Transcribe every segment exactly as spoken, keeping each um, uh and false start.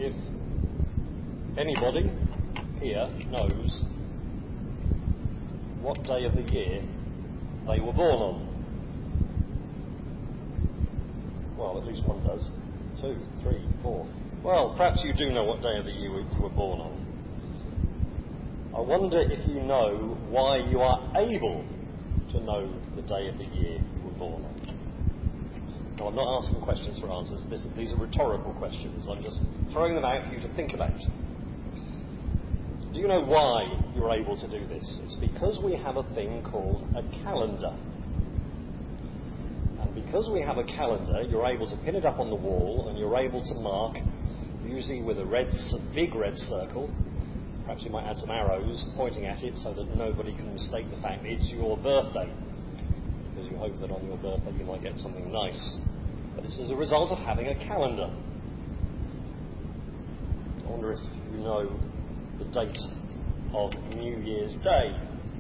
if anybody here knows what day of the year they were born on. Well, at least one does. Two, three, four. Well, perhaps you do know what day of the year you were born on. I wonder if you know why you are able to know the day of the year you were born on. Now, I'm not asking questions for answers. This, these are rhetorical questions. I'm just throwing them out for you to think about. Do you know why you're able to do this? It's because we have a thing called a calendar. And because we have a calendar, you're able to pin it up on the wall and you're able to mark, usually with a red, big red circle. Perhaps you might add some arrows pointing at it so that nobody can mistake the fact it's your birthday, because you hope that on your birthday you might get something nice. But it's as a result of having a calendar. I wonder if you know the date of New Year's Day.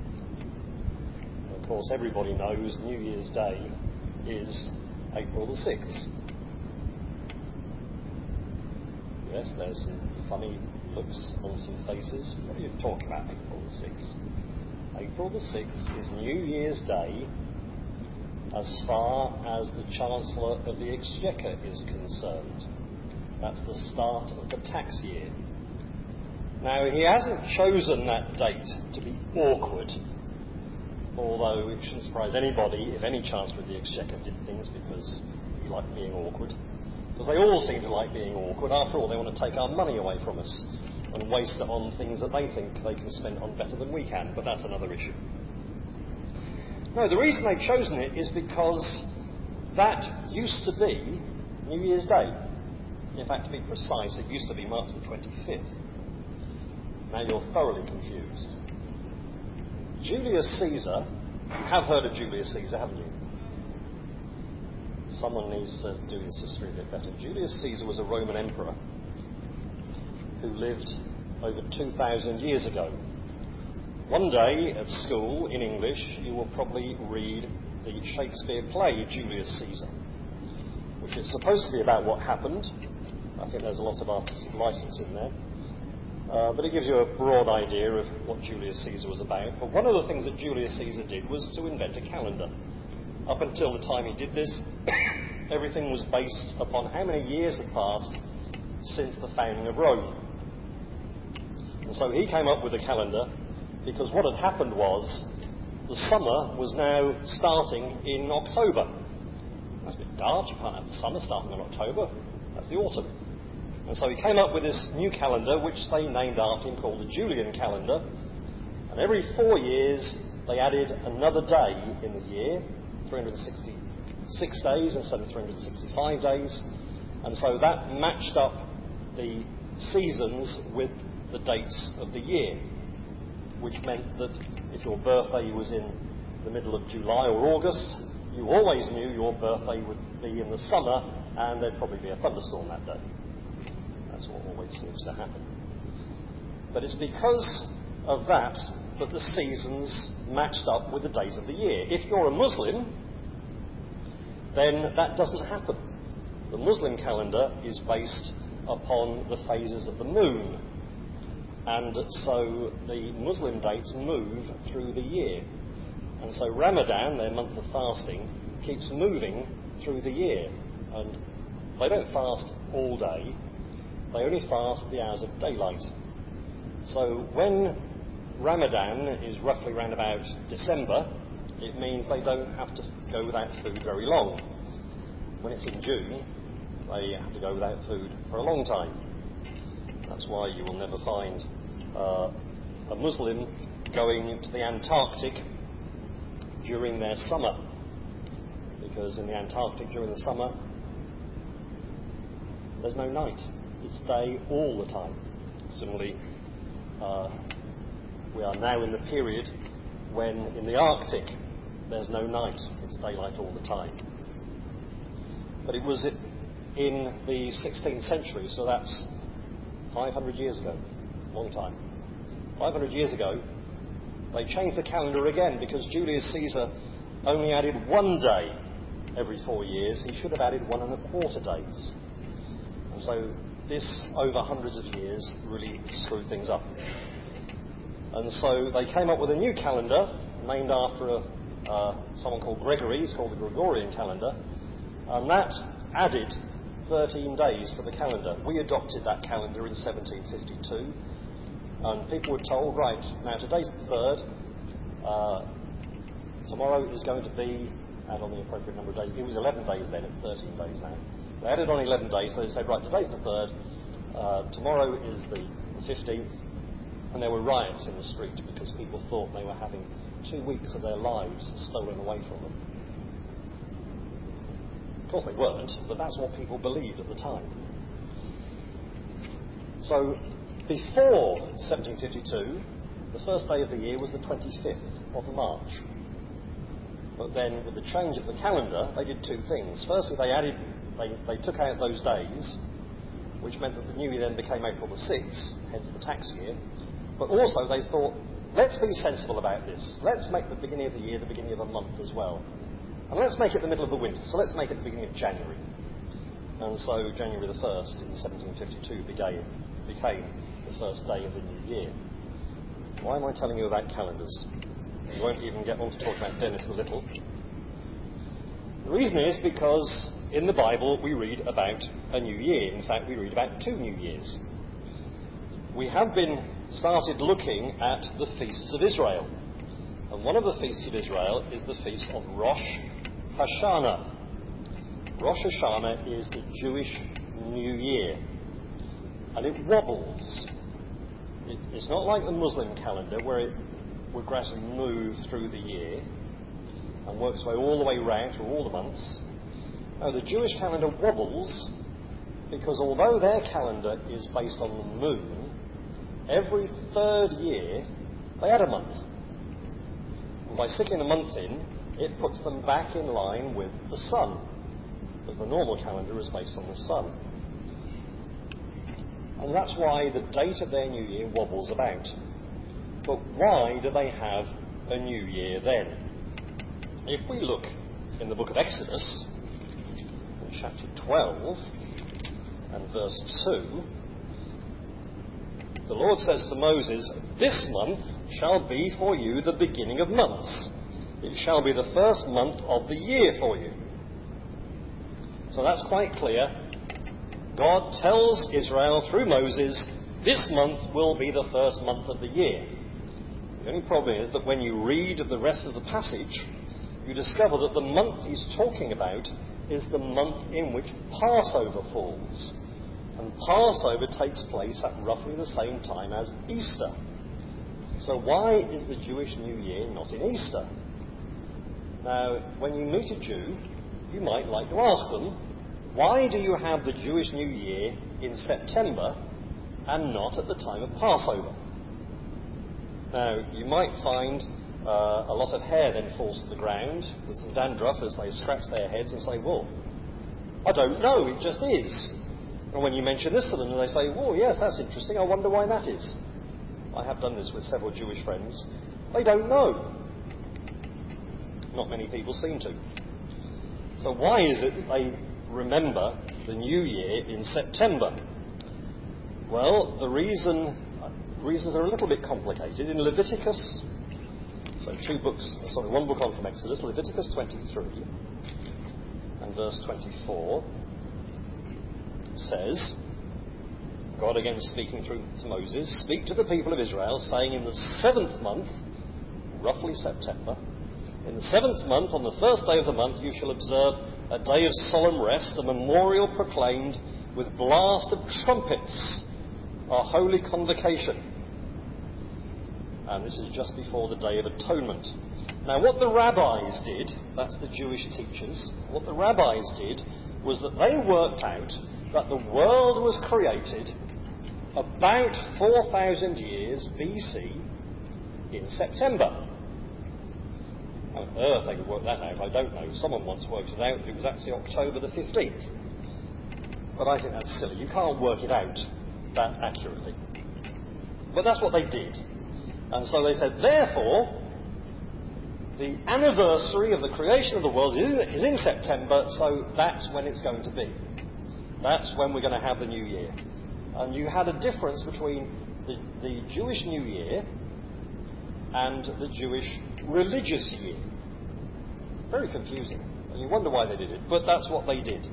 Of course, everybody knows New Year's Day is April the sixth. Yes, there's some funny looks on some faces. What are you talking about, April the sixth? April the sixth is New Year's Day as far as the Chancellor of the Exchequer is concerned. That's the start of the tax year. Now, he hasn't chosen that date to be awkward, although it shouldn't surprise anybody if any Chancellor of the Exchequer did things because he liked being awkward. Because they all seem to like being awkward. After all, they want to take our money away from us and waste it on things that they think they can spend on better than we can, but that's another issue. No, the reason they've chosen it is because that used to be New Year's Day. In fact, to be precise, it used to be March the twenty-fifth. Now you're thoroughly confused. Julius Caesar, you have heard of Julius Caesar, haven't you? Someone needs to do his history a bit better. Julius Caesar was a Roman emperor who lived over two thousand years ago. One day at school in English, you will probably read the Shakespeare play Julius Caesar, which is supposed to be about what happened. I think there's a lot of artistic license in there. Uh, but it gives you a broad idea of what Julius Caesar was about. But one of the things that Julius Caesar did was to invent a calendar. Up until the time he did this, everything was based upon how many years had passed since the founding of Rome. And so he came up with a calendar because what had happened was the summer was now starting in October. That's a bit daft. You can't have the summer starting in October. That's the autumn. And so he came up with this new calendar, which they named after him, called the Julian calendar. And every four years, they added another day in the year, three hundred sixty-six days instead of three hundred sixty-five days. And so that matched up the seasons with the dates of the year, which meant that if your birthday was in the middle of July or August, you always knew your birthday would be in the summer, and there'd probably be a thunderstorm that day. That's what always seems to happen. But it's because of that that the seasons matched up with the days of the year. If you're a Muslim, then that doesn't happen. The Muslim calendar is based upon the phases of the moon. And so the Muslim dates move through the year. And so Ramadan, their month of fasting, keeps moving through the year. And they don't fast all day. They only fast the hours of daylight. So when Ramadan is roughly around about December, it means they don't have to go without food very long. When it's in June, they have to go without food for a long time. That's why you will never find uh, a Muslim going to the Antarctic during their summer. Because in the Antarctic during the summer, there's no night. It's day all the time. Similarly, uh, we are now in the period when in the Arctic there's no night. It's daylight all the time. But it was in the sixteenth century, so that's five hundred years ago. Long time. five hundred years ago, they changed the calendar again because Julius Caesar only added one day every four years. He should have added one and a quarter days. And so this, over hundreds of years, really screwed things up. And so they came up with a new calendar named after a, uh, someone called Gregory. It's called the Gregorian calendar. And that added thirteen days to the calendar. We adopted that calendar in seventeen fifty-two. And people were told, right, now today's the third. Uh, tomorrow is going to be, add on the appropriate number of days. It was eleven days then, it's thirteen days now. They added on eleven days, so they said, right, today's the third. Uh, tomorrow is the fifteenth. And there were riots in the street because people thought they were having two weeks of their lives stolen away from them. Of course they weren't, but that's what people believed at the time. So before seventeen fifty-two, the first day of the year was the twenty-fifth of March. But then with the change of the calendar, they did two things. Firstly, they added, they, they took out those days, which meant that the new year then became April the sixth, hence the tax year. But also they thought, let's be sensible about this. Let's make the beginning of the year the beginning of a month as well. And let's make it the middle of the winter. So let's make it the beginning of January. And so January the first in seventeen fifty-two became, became the first day of the new year. Why am I telling you about calendars? We won't even get on to talk about Dennis the Little. The reason is because in the Bible we read about a new year. In fact, we read about two new years. We have been started looking at the feasts of Israel. And one of the feasts of Israel is the feast of Rosh Hashanah. Rosh Hashanah is the Jewish New Year. And it wobbles. It, it's not like the Muslim calendar where it would gradually move through the year and works its way all the way round through all the months. No, the Jewish calendar wobbles because although their calendar is based on the moon, every third year they add a month. And by sticking a month in, it puts them back in line with the sun, because the normal calendar is based on the sun. And that's why the date of their new year wobbles about. But why do they have a new year then? If we look in the book of Exodus, in chapter twelve and verse two, the Lord says to Moses, "This month shall be for you the beginning of months. It shall be the first month of the year for you." So that's quite clear. God tells Israel through Moses, this month will be the first month of the year. The only problem is that when you read the rest of the passage, you discover that the month he's talking about is the month in which Passover falls. And Passover takes place at roughly the same time as Easter. So why is the Jewish New Year not in Easter? Now, when you meet a Jew, you might like to ask them, why do you have the Jewish New Year in September and not at the time of Passover? Now, you might find uh, a lot of hair then falls to the ground with some dandruff as they scratch their heads and say, well, I don't know, it just is. And when you mention this to them, they say, oh, yes, that's interesting, I wonder why that is. I have done this with several Jewish friends. They don't know. Not many people seem to. So why is it that they remember the New Year in September? Well, the reason reasons are a little bit complicated. In Leviticus, so two books, sorry, one book on from Exodus, Leviticus twenty-three and verse twenty-four says, God again speaking through to Moses, "Speak to the people of Israel, saying, in the seventh month, roughly September, in the seventh month, on the first day of the month, you shall observe a day of solemn rest, a memorial proclaimed with blast of trumpets, a holy convocation." And this is just before the Day of Atonement. Now, what the rabbis did, that's the Jewish teachers, what the rabbis did was that they worked out that the world was created about four thousand years B C in September. How on earth they could work that out, I don't know. Someone once worked it out. It was actually October the fifteenth. But I think that's silly. You can't work it out that accurately. But that's what they did. And so they said, therefore, the anniversary of the creation of the world is in September, so that's when it's going to be. That's when we're going to have the new year. And you had a difference between the, the Jewish New Year and the Jewish religious year. Very confusing. And you wonder why they did it, but that's what they did.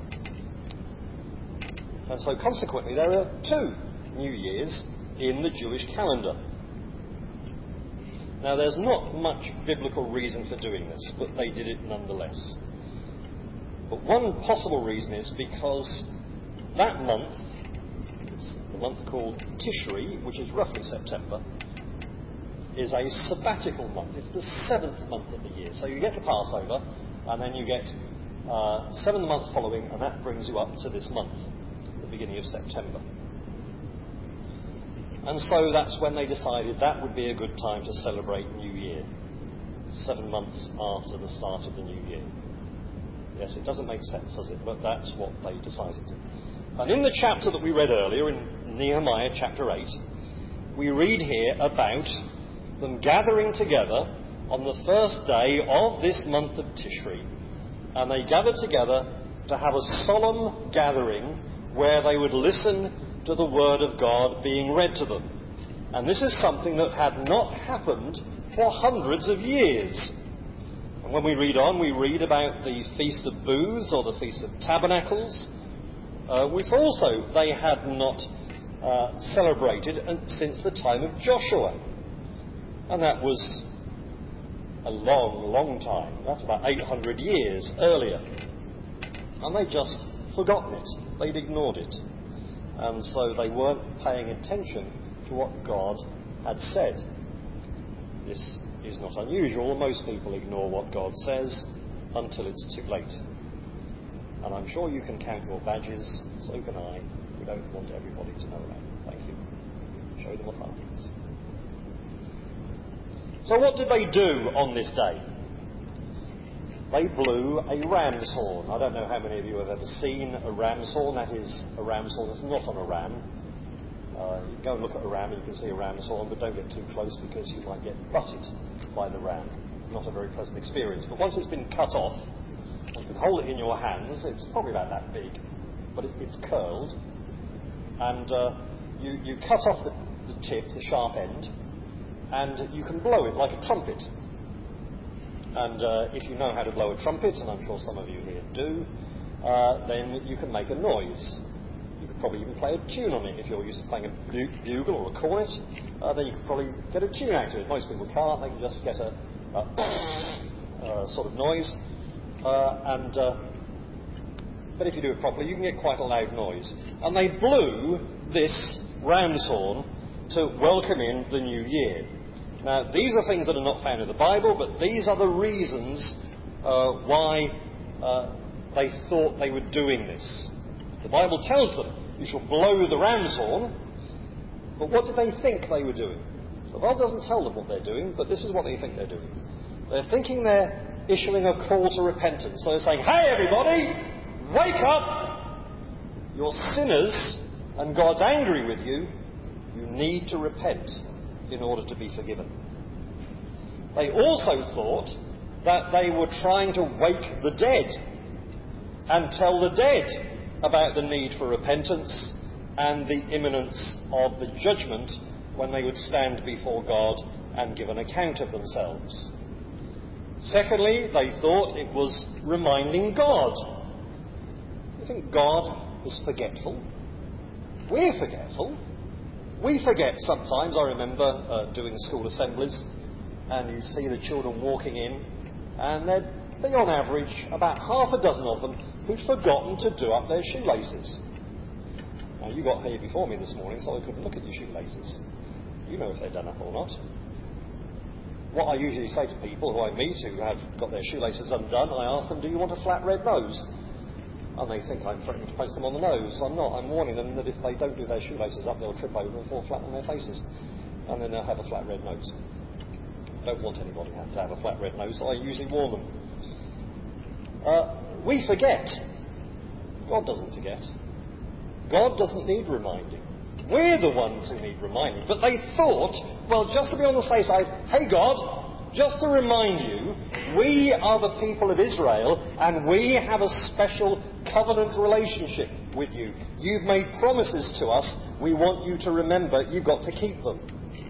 And so consequently there are two New Years in the Jewish calendar. Now there's not much biblical reason for doing this, but they did it nonetheless. But one possible reason is because that month, it's the month called Tishri, which is roughly September, is a sabbatical month. It's the seventh month of the year. So you get the Passover, and then you get uh, seventh month following, and that brings you up to this month, the beginning of September. And so that's when they decided that would be a good time to celebrate New Year, seven months after the start of the New Year. Yes, it doesn't make sense, does it? But that's what they decided. And in the chapter that we read earlier, in Nehemiah chapter eight, we read here about them gathering together on the first day of this month of Tishri. And they gathered together to have a solemn gathering where they would listen to the Word of God being read to them. And this is something that had not happened for hundreds of years. And when we read on, we read about the Feast of Booths or the Feast of Tabernacles, uh, which also they had not uh, celebrated since the time of Joshua. And that was a long, long time. That's about eight hundred years earlier. And they'd just forgotten it. They'd ignored it. And so they weren't paying attention to what God had said. This is not unusual. Most people ignore what God says until it's too late. And I'm sure you can count your badges, so can I. We don't want everybody to know that. Thank you. Show them afterwards. So what did they do on this day? They blew a ram's horn. I don't know how many of you have ever seen a ram's horn. That is a ram's horn that's not on a ram. Uh, you can go and look at a ram and you can see a ram's horn, but don't get too close because you might get butted by the ram. It's not a very pleasant experience. But once it's been cut off, you can hold it in your hands. It's probably about that big, but it, it's curled. And uh, you, you cut off the, the tip, the sharp end, and you can blow it like a trumpet. And uh, if you know how to blow a trumpet, and I'm sure some of you here do, uh, then you can make a noise. You could probably even play a tune on it. If you're used to playing a bu- bugle or a cornet, uh, then you could probably get a tune out of it. Most people can't. They can just get a, a uh, sort of noise. Uh, and uh, but if you do it properly, you can get quite a loud noise. And they blew this ram's horn to welcome in the new year. Now, these are things that are not found in the Bible, but these are the reasons uh, why uh, they thought they were doing this. The Bible tells them, you shall blow the ram's horn, but what did they think they were doing? The Bible doesn't tell them what they're doing, but this is what they think they're doing. They're thinking they're issuing a call to repentance. So they're saying, hey everybody, wake up! You're sinners, and God's angry with you. You need to repent in order to be forgiven. They also thought that they were trying to wake the dead and tell the dead about the need for repentance and the imminence of the judgment when they would stand before God and give an account of themselves. Secondly, they thought it was reminding God. You think God is forgetful? We're forgetful. We forget sometimes. I remember uh, doing school assemblies, and you'd see the children walking in, and there'd be on average about half a dozen of them who'd forgotten to do up their shoelaces. Now, you got here before me this morning, so I couldn't look at your shoelaces. You know if they're done up or not. What I usually say to people who I meet who have got their shoelaces undone, I ask them, do you want a flat red nose? And they think I'm threatening to punch them on the nose. I'm not. I'm warning them that if they don't do their shoelaces up, they'll trip over and fall flat on their faces. And then they'll have a flat red nose. I don't want anybody to have a flat red nose, so I usually warn them. Uh, we forget. God doesn't forget. God doesn't need reminding. We're the ones who need reminding. But they thought, well, just to be on the safe side, hey God, just to remind you, we are the people of Israel and we have a special covenant relationship with you. You've made promises to us we want you to remember you've got to keep them.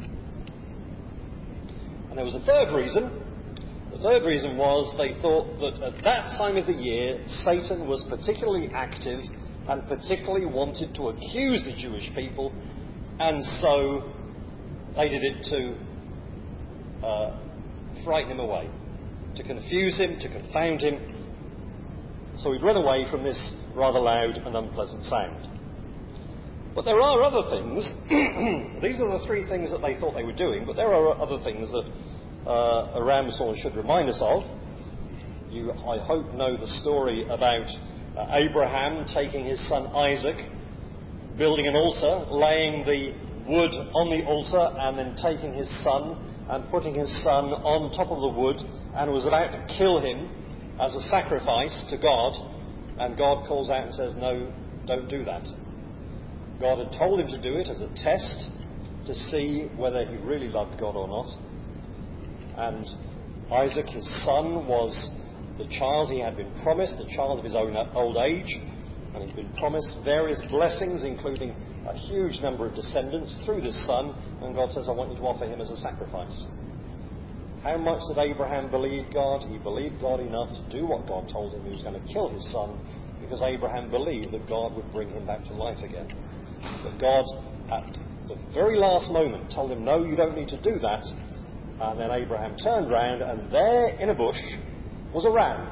And there was a third reason. The third reason was they thought that at that time of the year, Satan was particularly active and particularly wanted to accuse the Jewish people, and so they did it to uh, frighten him away, to confuse him, to confound him. So he'd run away from this rather loud and unpleasant sound. But there are other things. These are the three things that they thought they were doing, but there are other things that uh, a ram's horn should remind us of. You, I hope, know the story about uh, Abraham taking his son Isaac, building an altar, laying the wood on the altar, and then taking his son and putting his son on top of the wood, and was about to kill him as a sacrifice to God, and God calls out and says, no, don't do that. God had told him to do it as a test to see whether he really loved God or not. And Isaac, his son, was the child he had been promised, the child of his own old age, and he'd been promised various blessings, including a huge number of descendants through this son, and God says, I want you to offer him as a sacrifice. How much did Abraham believe God? He believed God enough to do what God told him. He was going to kill his son, because Abraham believed that God would bring him back to life again. But God, at the very last moment, told him, no, you don't need to do that. And then Abraham turned round, and there in a bush was a ram.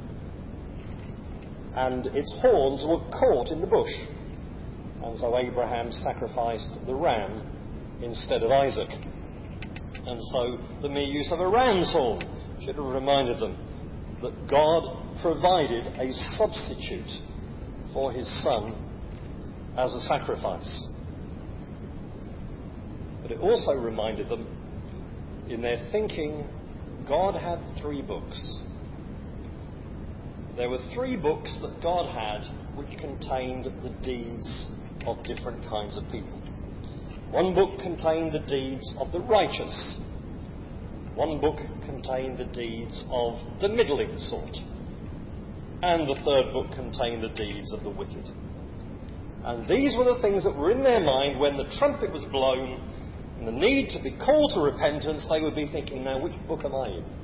And its horns were caught in the bush. And so Abraham sacrificed the ram instead of Isaac. And so the mere use of a ram's horn should have reminded them that God provided a substitute for his son as a sacrifice. But it also reminded them, in their thinking, God had three books. There were three books that God had which contained the deeds of different kinds of people. One book contained the deeds of the righteous. One book contained the deeds of the middling sort. And the third book contained the deeds of the wicked. And these were the things that were in their mind when the trumpet was blown and the need to be called to repentance. They would be thinking, now, which book am I in?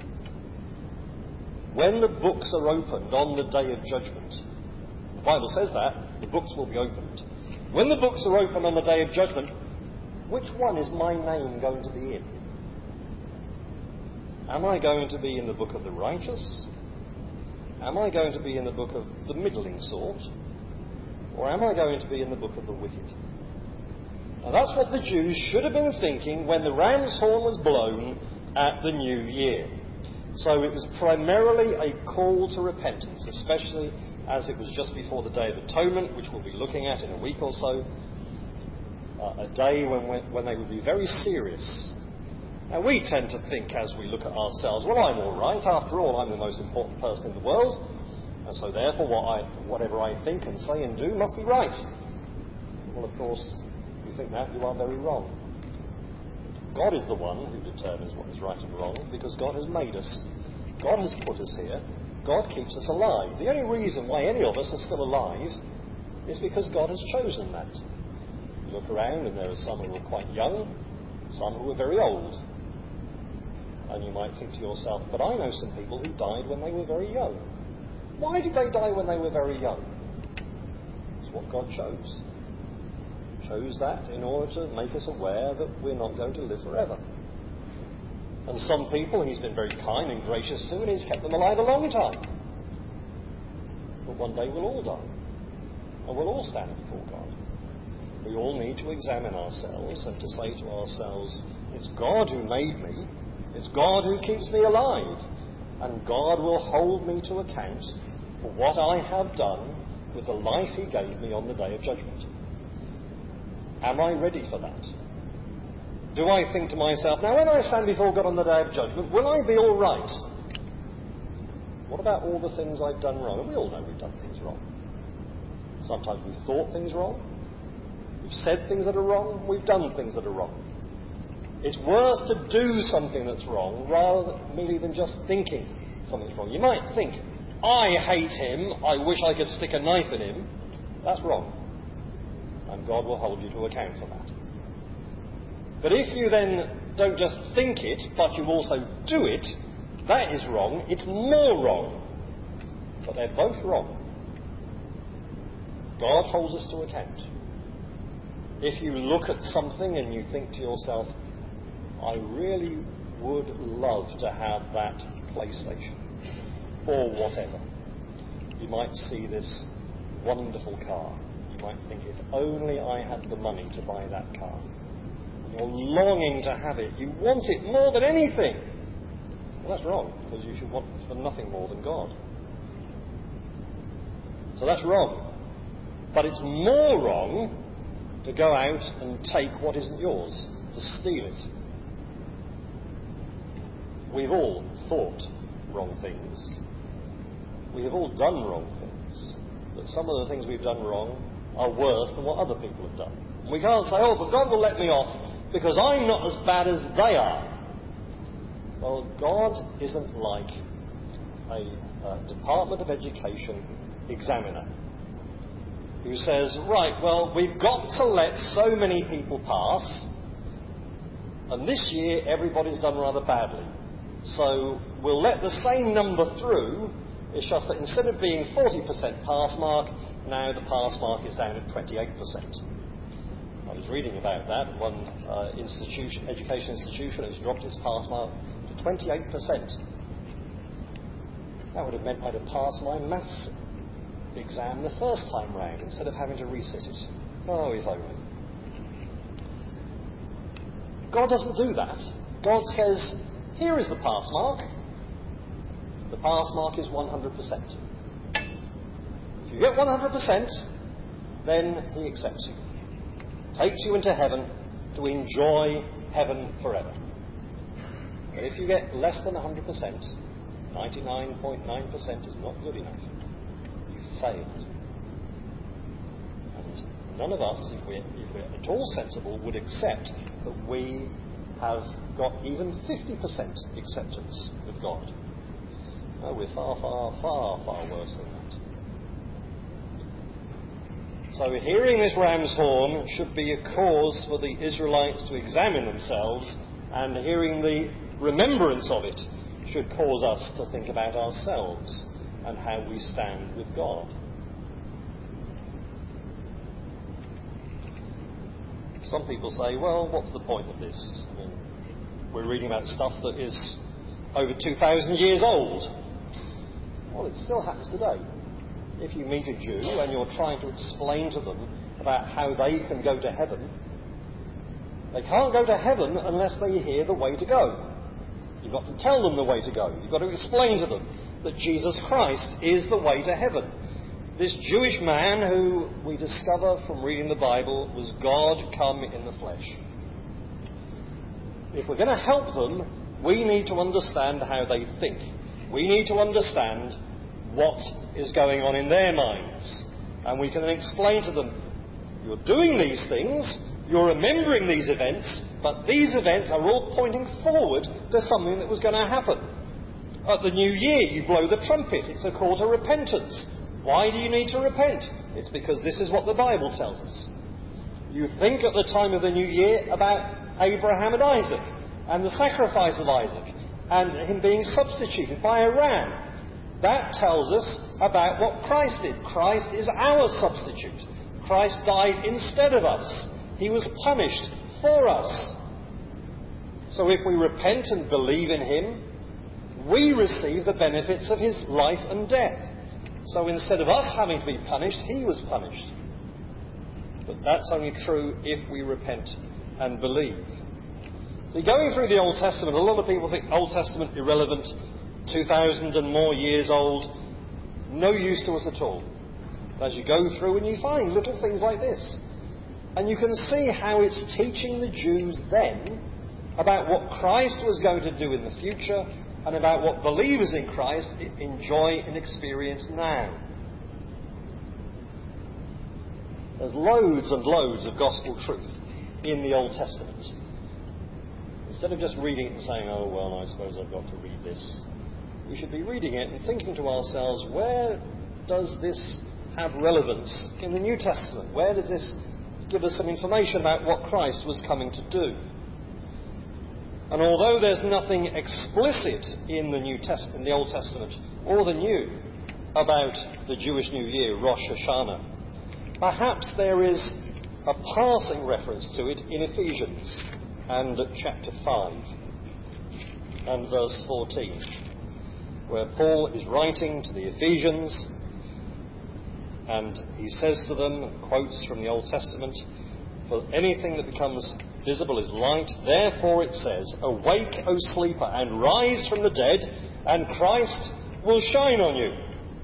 When the books are opened on the day of judgment, the Bible says that, the books will be opened. When the books are opened on the day of judgment, which one is my name going to be in? Am I going to be in the book of the righteous? Am I going to be in the book of the middling sort? Or am I going to be in the book of the wicked? Now that's what the Jews should have been thinking when the ram's horn was blown at the new year. So it was primarily a call to repentance, especially as it was just before the Day of Atonement, which we'll be looking at in a week or so. Uh, a day when, when they would be very serious. Now we tend to think as we look at ourselves, well, I'm all right. After all, I'm the most important person in the world. And so therefore what I, whatever I think and say and do must be right. Well, of course, if you think that, you are very wrong. God is the one who determines what is right and wrong, because God has made us. God has put us here. God keeps us alive. The only reason why any of us are still alive is because God has chosen that. You look around and there are some who are quite young, some who are very old. And you might think to yourself, but I know some people who died when they were very young. Why did they die when they were very young? It's what God chose. Chose that in order to make us aware that we're not going to live forever. And some people he's been very kind and gracious to, and he's kept them alive a long time. But one day we'll all die. And we'll all stand before God. We all need to examine ourselves and to say to ourselves, it's God who made me. It's God who keeps me alive. And God will hold me to account for what I have done with the life he gave me on the day of judgment. Am I ready for that? Do I think to myself, now when I stand before God on the day of judgment, will I be all right? What about all the things I've done wrong? And we all know we've done things wrong. Sometimes we've thought things wrong. We've said things that are wrong. We've done things that are wrong. It's worse to do something that's wrong rather than, merely than just thinking something's wrong. You might think, I hate him. I wish I could stick a knife in him. That's wrong. And God will hold you to account for that. But if you then don't just think it, but you also do it, that is wrong. It's more wrong. But they're both wrong. God holds us to account. If you look at something and you think to yourself, I really would love to have that PlayStation, or whatever. You might see this wonderful car. You might think, if only I had the money to buy that car. And you're longing to have it. You want it more than anything. Well, that's wrong, because you should want for nothing more than God. So that's wrong. But it's more wrong to go out and take what isn't yours, to steal it. We've all thought wrong things. We have all done wrong things. But some of the things we've done wrong are worse than what other people have done. And we can't say, oh, but God will let me off because I'm not as bad as they are. Well, God isn't like a, a Department of Education examiner who says, right, well, we've got to let so many people pass, and this year everybody's done rather badly. So we'll let the same number through. It's just that instead of being forty percent pass mark, now the pass mark is down at twenty-eight percent. I was reading about that. One uh, institution, education institution has dropped its pass mark to twenty-eight percent. That would have meant I'd have passed my maths exam the first time round instead of having to resit it. Oh, if only. God doesn't do that. God says, here is the pass mark. The pass mark is one hundred percent. If you get one hundred percent, then he accepts you. Takes you into heaven to enjoy heaven forever. But if you get less than one hundred percent, ninety-nine point nine percent is not good enough. You failed. And none of us, if we're, if we're at all sensible, would accept that we have got even fifty percent acceptance with God. No, we're far, far, far, far worse than that. So hearing this ram's horn should be a cause for the Israelites to examine themselves, and hearing the remembrance of it should cause us to think about ourselves and how we stand with God. Some people say, well, what's the point of this? I mean, we're reading about stuff that is over two thousand years old. Well, it still happens today. If you meet a Jew and you're trying to explain to them about how they can go to heaven, they can't go to heaven unless they hear the way to go. You've got to tell them the way to go. You've got to explain to them that Jesus Christ is the way to heaven. This Jewish man, who we discover from reading the Bible, was God come in the flesh. If we're going to help them, we need to understand how they think. We need to understand what is going on in their minds. And we can then explain to them, you're doing these things, you're remembering these events, but these events are all pointing forward to something that was going to happen. At the new year, you blow the trumpet. It's a call to repentance. Why do you need to repent? It's because this is what the Bible tells us. You think at the time of the new year about Abraham and Isaac, and the sacrifice of Isaac, and him being substituted by a ram. That tells us about what Christ did. Christ is our substitute. Christ died instead of us. He was punished for us. So if we repent and believe in him, we receive the benefits of his life and death. So instead of us having to be punished, he was punished. But that's only true if we repent and believe. See, going through the Old Testament, a lot of people think Old Testament irrelevant, two thousand and more years old, no use to us at all. But as you go through and you find little things like this, and you can see how it's teaching the Jews then about what Christ was going to do in the future and about what believers in Christ enjoy and experience now. There's loads and loads of gospel truth in the Old Testament. Instead of just reading it and saying, oh, well, I suppose I've got to read this, we should be reading it and thinking to ourselves, where does this have relevance in the New Testament? Where does this give us some information about what Christ was coming to do. And although there's nothing explicit in the New Test- in the Old Testament or the New about the Jewish New Year, Rosh Hashanah, perhaps there is a passing reference to it in Ephesians and chapter five and verse fourteen, where Paul is writing to the Ephesians, and he says to them, quotes from the Old Testament, "For anything that becomes visible is light. Therefore," it says, "awake, O sleeper, and rise from the dead, and Christ will shine on you."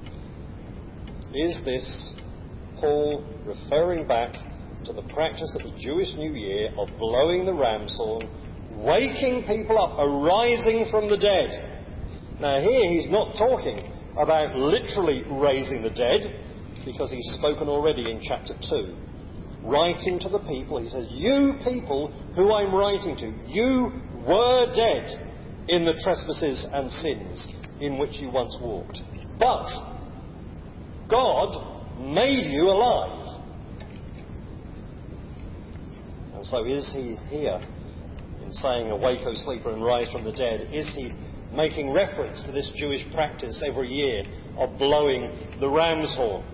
Is this Paul referring back to the practice of the Jewish New Year of blowing the ram's horn, waking people up, arising from the dead? Now here he's not talking about literally raising the dead, because he's spoken already in chapter two. Writing to the people, he says, "You people who I'm writing to, you were dead in the trespasses and sins in which you once walked. But God made you alive." And so is he here, in saying, "Awake, O sleeper, and rise from the dead," is he making reference to this Jewish practice every year of blowing the ram's horn?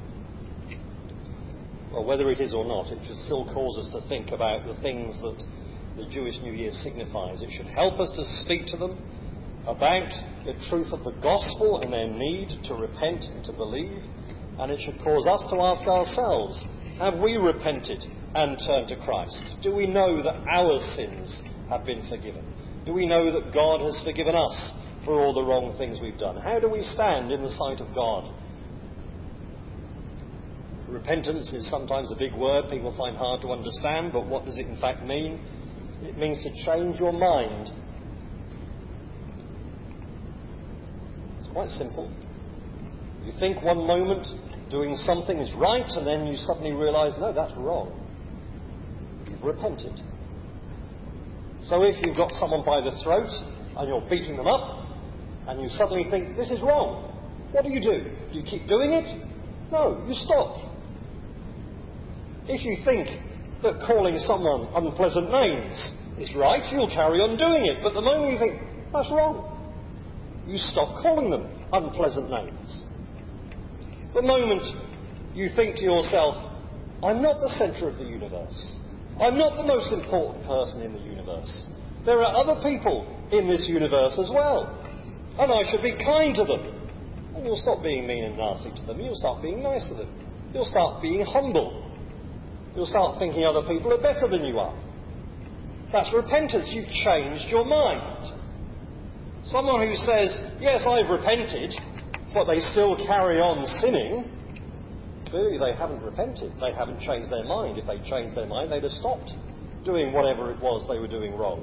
Well, whether it is or not, it should still cause us to think about the things that the Jewish New Year signifies. It should help us to speak to them about the truth of the gospel and their need to repent and to believe. And it should cause us to ask ourselves, have we repented and turned to Christ? Do we know that our sins have been forgiven? Do we know that God has forgiven us for all the wrong things we've done? How do we stand in the sight of God? Repentance is sometimes a big word people find hard to understand, but what does it in fact mean? It means to change your mind. It's quite simple. You think one moment doing something is right, and then you suddenly realise, no, that's wrong. You've repented. So if you've got someone by the throat and you're beating them up, and you suddenly think, this is wrong, what do you do? Do you keep doing it? No, you stop. If you think that calling someone unpleasant names is right, you'll carry on doing it. But the moment you think, that's wrong, you stop calling them unpleasant names. The moment you think to yourself, I'm not the centre of the universe. I'm not the most important person in the universe. There are other people in this universe as well, and I should be kind to them. And you'll stop being mean and nasty to them. You'll start being nice to them. You'll start being humble. You'll start thinking other people are better than you are. That's repentance. You've changed your mind. Someone who says, yes, I've repented, but they still carry on sinning, clearly they haven't repented. They haven't changed their mind. If they changed their mind, they'd have stopped doing whatever it was they were doing wrong.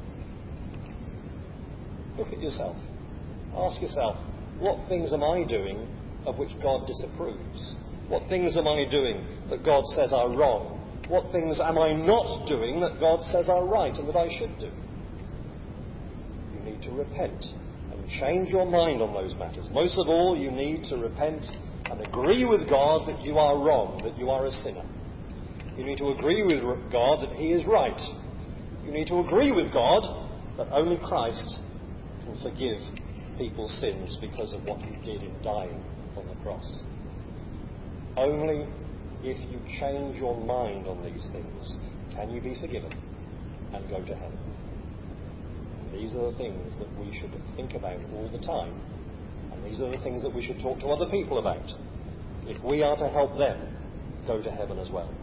Look at yourself. Ask yourself, what things am I doing of which God disapproves? What things am I doing that God says are wrong? What things am I not doing that God says are right and that I should do? You need to repent and change your mind on those matters. Most of all, you need to repent and agree with God that you are wrong, that you are a sinner. You need to agree with God that He is right. You need to agree with God that only Christ can forgive people's sins because of what He did in dying on the cross. Only if you change your mind on these things can you be forgiven and go to heaven. And these are the things that we should think about all the time, and these are the things that we should talk to other people about if we are to help them go to heaven as well.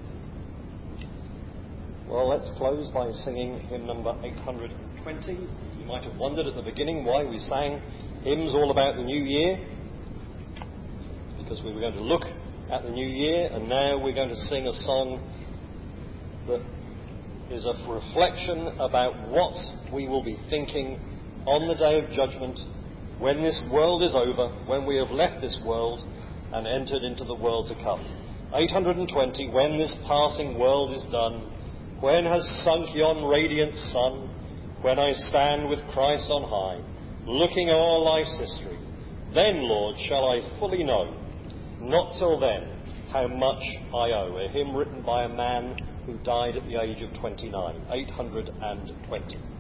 Well, let's close by singing hymn number eight hundred twenty. You might have wondered at the beginning why we sang hymns all about the new year, because we were going to look at the new year, and now we're going to sing a song that is a reflection about what we will be thinking on the day of judgment, when this world is over, when we have left this world and entered into the world to come. eight hundred twenty, when this passing world is done, when has sunk yon radiant sun, when I stand with Christ on high, looking o'er life's history, then, Lord, shall I fully know. Not till then How Much I Owe, a hymn written by a man who died at the age of twenty-nine, eight hundred twenty.